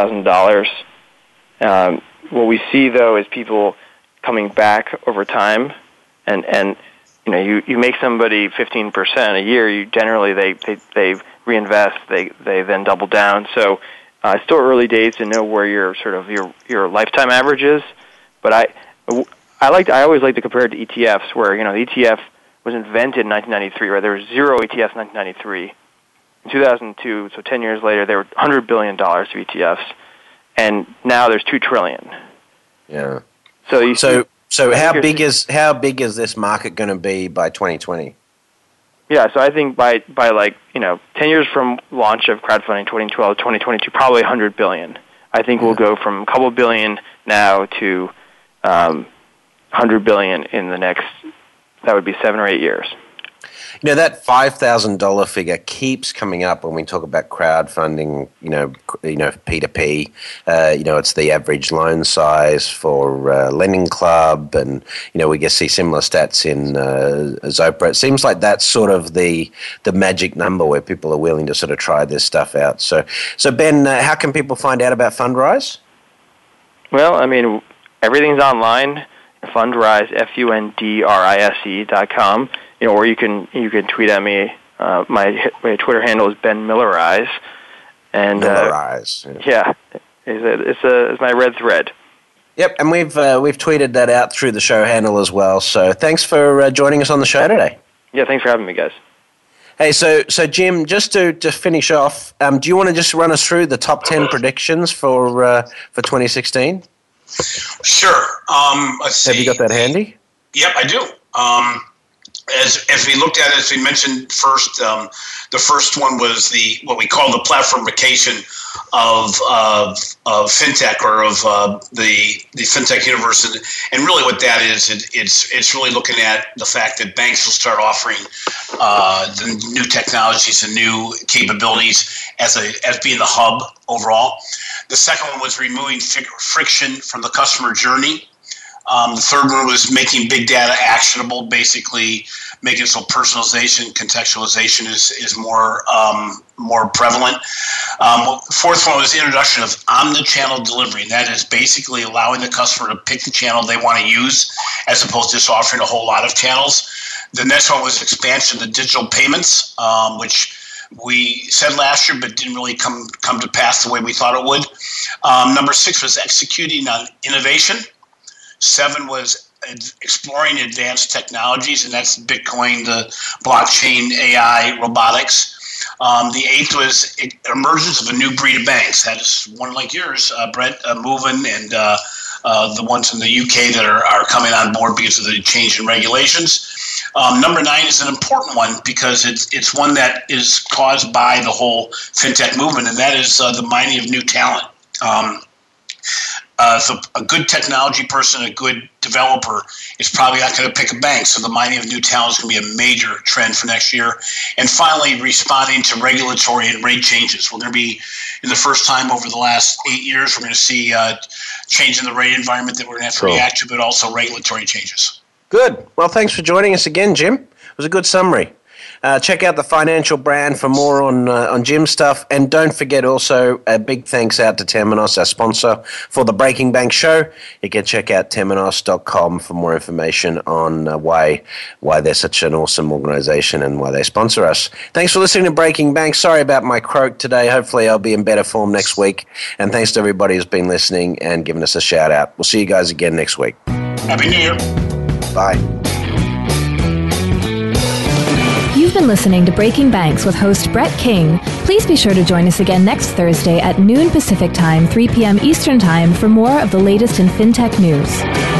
$5,000. What we see though is people coming back over time, and you make somebody 15% a year. You generally they reinvest. They then double down. So it's still early days to know where your lifetime average is. But I always like to compare it to ETFs, where the ETF was invented in 1993. Right, there were 0 ETFs in 1993. In 2002, so 10 years later, there were $100 billion of ETFs, and now there's $2 trillion. Yeah. So how big is this market going to be by 2020? Yeah, so I think by 10 years from launch of crowdfunding, 2012 to 2022, probably $100 billion. I think we'll go from a couple billion now to $100 billion in the next, that would be 7 or 8 years. That $5,000 figure keeps coming up when we talk about crowdfunding, P2P. It's the average loan size for Lending Club, and, we see similar stats in Zopra. It seems like that's sort of the magic number where people are willing to sort of try this stuff out. So Ben, how can people find out about Fundrise? Well, everything's online. Fundrise, FUNDRISE.com. Or you can tweet at me. My Twitter handle is Ben Millerize, and Millerize. It's my red thread. Yep, and we've tweeted that out through the show handle as well. So thanks for joining us on the show today. Yeah, thanks for having me, guys. Hey, so Jim, just to finish off, do you want to just run us through the top 10 predictions for 2016? Sure. Let's see. Have you got that handy? Yep, I do. As we looked at it, as we mentioned first, the first one was what we call the platformification of fintech, or of the fintech universe, and really what that is, it's really looking at the fact that banks will start offering the new technologies and new capabilities as being the hub overall. The second one was removing friction from the customer journey. The third one was making big data actionable, basically making it so personalization, contextualization is more prevalent. The fourth one was the introduction of omnichannel delivery, and that is basically allowing the customer to pick the channel they want to use as opposed to just offering a whole lot of channels. The next one was expansion of the digital payments, which we said last year but didn't really come to pass the way we thought it would. Number 6 was executing on innovation. 7 was exploring advanced technologies, and that's Bitcoin, the blockchain, AI, robotics. The 8th was emergence of a new breed of banks. That is one like yours, Brett, moving, and the ones in the UK that are coming on board because of the change in regulations. Number 9 is an important one because it's one that is caused by the whole fintech movement, and that is the mining of new talent. So a good technology person, a good developer is probably not going to pick a bank. So the mining of new talent is going to be a major trend for next year. And finally, responding to regulatory and rate changes. We're going to be, in the first time over the last 8 years, we're going to see change in the rate environment that we're going to have to react to, but also regulatory changes. Good. Well, thanks for joining us again, Jim. It was a good summary. Check out the Financial Brand for more on Jim's stuff. And don't forget also a big thanks out to Temenos, our sponsor for the Breaking Bank show. You can check out temenos.com for more information on why they're such an awesome organization and why they sponsor us. Thanks for listening to Breaking Bank. Sorry about my croak today. Hopefully I'll be in better form next week. And thanks to everybody who's been listening and giving us a shout out. We'll see you guys again next week. Happy New Year. Bye. You've been listening to Breaking Banks with host Brett King. Please be sure to join us again next Thursday at noon Pacific Time, 3 p.m. Eastern Time for more of the latest in fintech news.